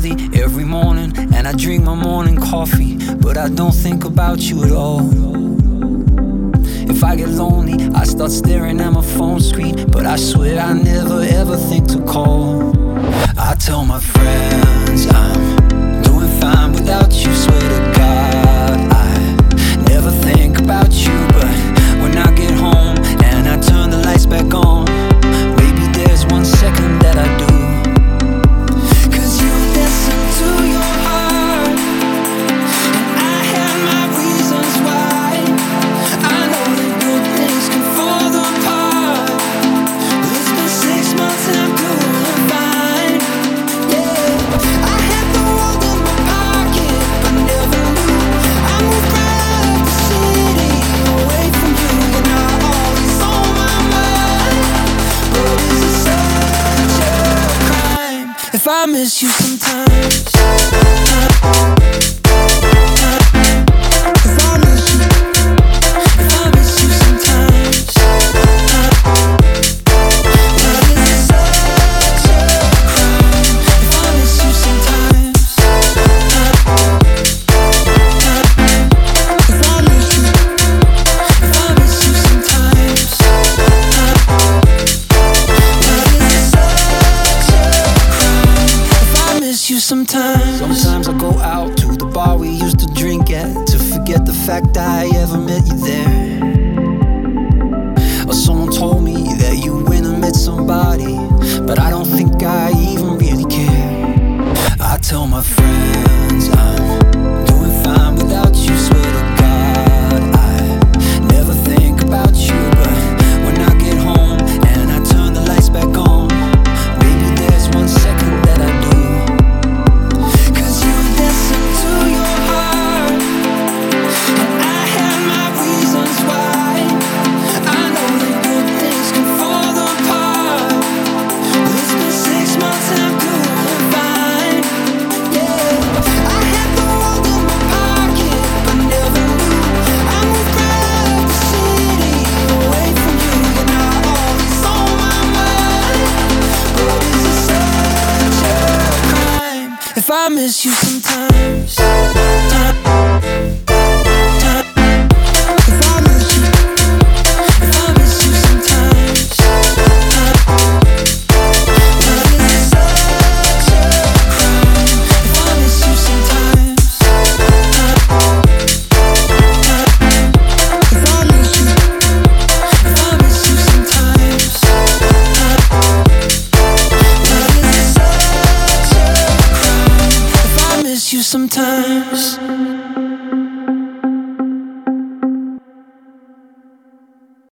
early every morning, and I drink my morning coffee, but I don't think about you at all. If I get lonely, I start staring at my phone screen, but I swear I never ever think to call. I tell my friends I'm doing fine without you. Swear to God, I never think about you, but when I get home and I turn the lights back on, maybe there's 1 second that I do. Cause you listen to your heart, and I have my reasons why. I know that good things can fall apart, but it's been 6 months and I'm doing fine. Yeah, I had the world in my pocket, but never knew I moved right out the city, away from you, and now all is on my mind. But is it such a crime if I miss you sometimes? Sometimes I go out to the bar we used to drink at, to forget the fact I ever met you there. Or someone told me that you went and met somebody, but I don't think I even really care. I tell my friends I'm doing fine without you. Swear to God, I never think about you, but when I get home and I turn the lights back on, maybe there's 1 second that I do. If I miss you sometimes, sometimes